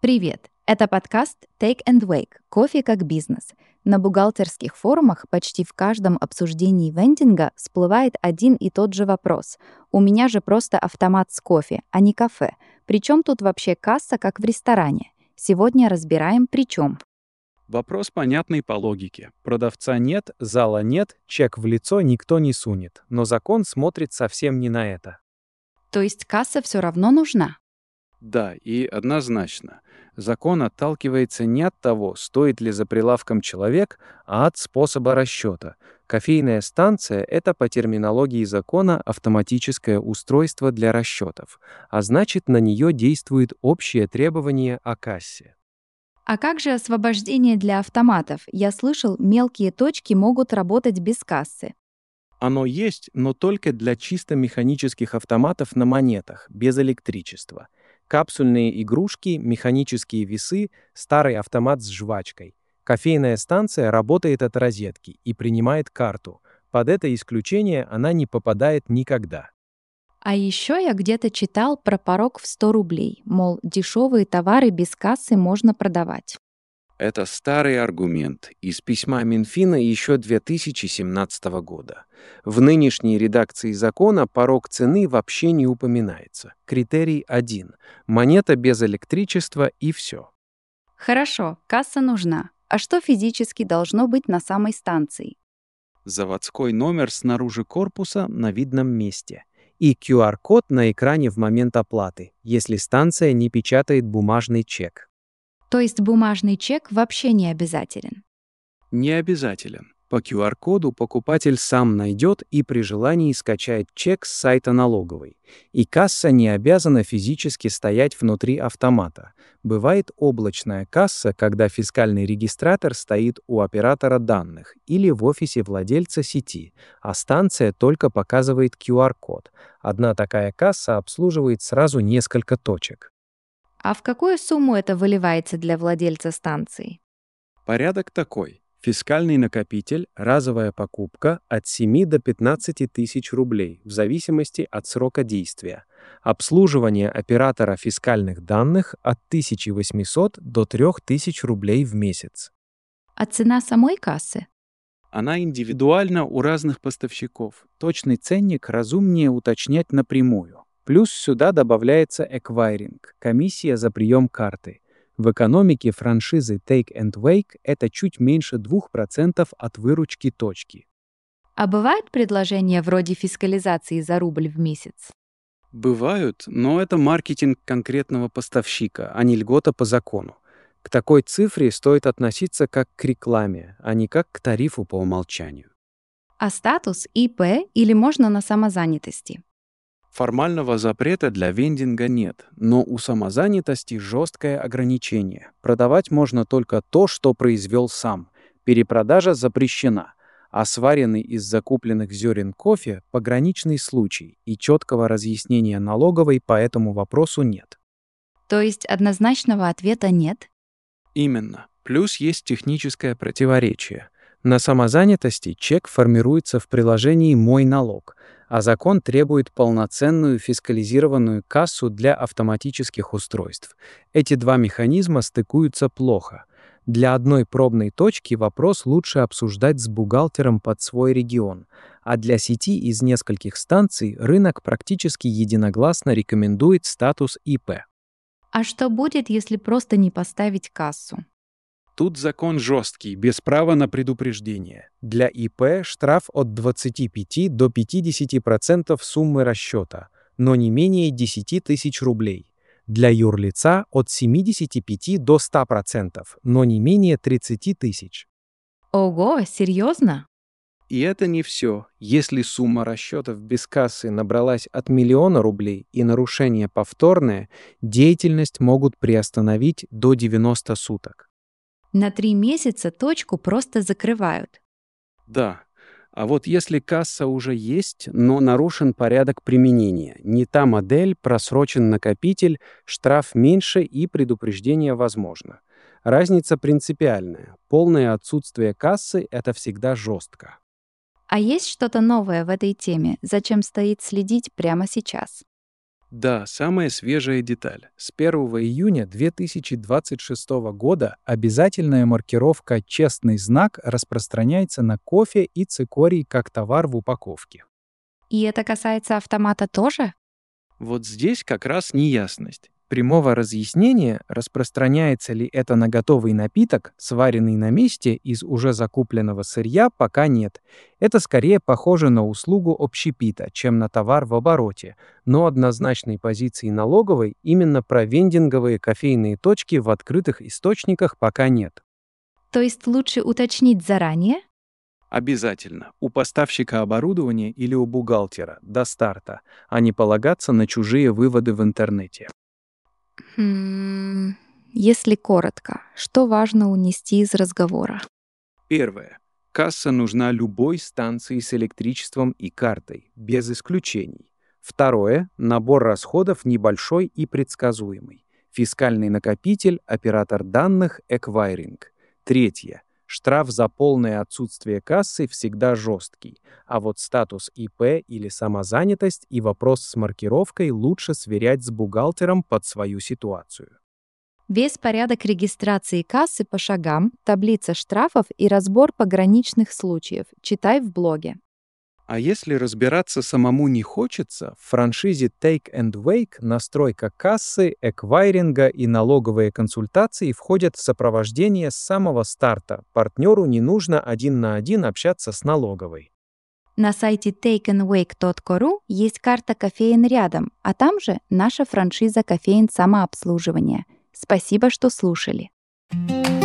Привет! Это подкаст Take and Wake «Кофе как бизнес». На бухгалтерских форумах почти в каждом обсуждении вендинга всплывает один и тот же вопрос. У меня же просто автомат с кофе, а не кафе. Причем тут вообще касса, как в ресторане? Сегодня разбираем причем. Вопрос понятный по логике. Продавца нет, зала нет, чек в лицо никто не сунет. Но закон смотрит совсем не на это. То есть касса все равно нужна? Да, и однозначно. Закон отталкивается не от того, стоит ли за прилавком человек, а от способа расчета. Кофейная станция — это по терминологии закона автоматическое устройство для расчетов, а значит, на нее действует общее требование о кассе. А как же освобождение для автоматов? Я слышал, мелкие точки могут работать без кассы. Оно есть, но только для чисто механических автоматов на монетах, без электричества. Капсульные игрушки, механические весы, старый автомат с жвачкой. Кофейная станция работает от розетки и принимает карту. Под это исключение она не попадает никогда. А еще я где-то читал про порог в 100 рублей, мол, дешевые товары без кассы можно продавать. Это старый аргумент из письма Минфина еще 2017 года. В нынешней редакции закона порог цены вообще не упоминается. Критерий один. Монета без электричества и все. Хорошо, касса нужна. А что физически должно быть на самой станции? Заводской номер снаружи корпуса на видном месте. И QR-код на экране в момент оплаты, если станция не печатает бумажный чек. То есть бумажный чек вообще не обязателен. Не обязателен. По QR-коду покупатель сам найдет и при желании скачает чек с сайта налоговой. И касса не обязана физически стоять внутри автомата. Бывает облачная касса, когда фискальный регистратор стоит у оператора данных или в офисе владельца сети, а станция только показывает QR-код. Одна такая касса обслуживает сразу несколько точек. А в какую сумму это выливается для владельца станции? Порядок такой. Фискальный накопитель, разовая покупка от 7 до 15 тысяч рублей в зависимости от срока действия. Обслуживание оператора фискальных данных от 1800 до 3000 рублей в месяц. А цена самой кассы? Она индивидуальна у разных поставщиков. Точный ценник разумнее уточнять напрямую. Плюс сюда добавляется эквайринг, комиссия за прием карты. В экономике франшизы Take and Wake это чуть меньше 2% от выручки точки. А бывают предложения вроде фискализации за рубль в месяц? Бывают, но это маркетинг конкретного поставщика, а не льгота по закону. К такой цифре стоит относиться как к рекламе, а не как к тарифу по умолчанию. А статус ИП или можно на самозанятости? Формального запрета для вендинга нет, но у самозанятости жесткое ограничение. Продавать можно только то, что произвел сам. Перепродажа запрещена, а сваренный из закупленных зерен кофе — пограничный случай, и четкого разъяснения налоговой по этому вопросу нет. То есть однозначного ответа нет? Именно. Плюс есть техническое противоречие. На самозанятости чек формируется в приложении «Мой налог», а закон требует полноценную фискализированную кассу для автоматических устройств. Эти два механизма стыкуются плохо. Для одной пробной точки вопрос лучше обсуждать с бухгалтером под свой регион, а для сети из нескольких станций рынок практически единогласно рекомендует статус ИП. А что будет, если просто не поставить кассу? Тут закон жесткий, без права на предупреждение. Для ИП штраф от 25 до 50% суммы расчета, но не менее 10 тысяч рублей. Для юрлица от 75 до 100%, но не менее 30 тысяч. Ого, серьезно? И это не все. Если сумма расчетов без кассы набралась от 1 000 000 рублей и нарушение повторное, деятельность могут приостановить до 90 суток. На 3 месяца точку просто закрывают. Да. А вот если касса уже есть, но нарушен порядок применения, не та модель, просрочен накопитель, штраф меньше и предупреждение возможно. Разница принципиальная. Полное отсутствие кассы — это всегда жестко. А есть что-то новое в этой теме, зачем стоит следить прямо сейчас? Да, самая свежая деталь. С 1 июня 2026 года обязательная маркировка «Честный знак» распространяется на кофе и цикорий как товар в упаковке. И это касается автомата тоже? Вот здесь как раз неясность. Прямого разъяснения, распространяется ли это на готовый напиток, сваренный на месте из уже закупленного сырья, пока нет. Это скорее похоже на услугу общепита, чем на товар в обороте, но однозначной позиции налоговой именно про вендинговые кофейные точки в открытых источниках пока нет. То есть лучше уточнить заранее? Обязательно. У поставщика оборудования или у бухгалтера до старта, а не полагаться на чужие выводы в интернете. Если коротко, что важно унести из разговора? Первое. Касса нужна любой станции с электричеством и картой, без исключений. Второе. Набор расходов небольшой и предсказуемый. Фискальный накопитель, оператор данных, эквайринг. Третье. Штраф за полное отсутствие кассы всегда жесткий, а вот статус ИП или самозанятость и вопрос с маркировкой лучше сверять с бухгалтером под свою ситуацию. Весь порядок регистрации кассы по шагам, таблица штрафов и разбор пограничных случаев читай в блоге. А если разбираться самому не хочется, в франшизе Take and Wake настройка кассы, эквайринга и налоговые консультации входят в сопровождение с самого старта. Партнеру не нужно один на один общаться с налоговой. На сайте takeandwake.ru есть карта кофеен рядом, а там же наша франшиза кофеен самообслуживания. Спасибо, что слушали.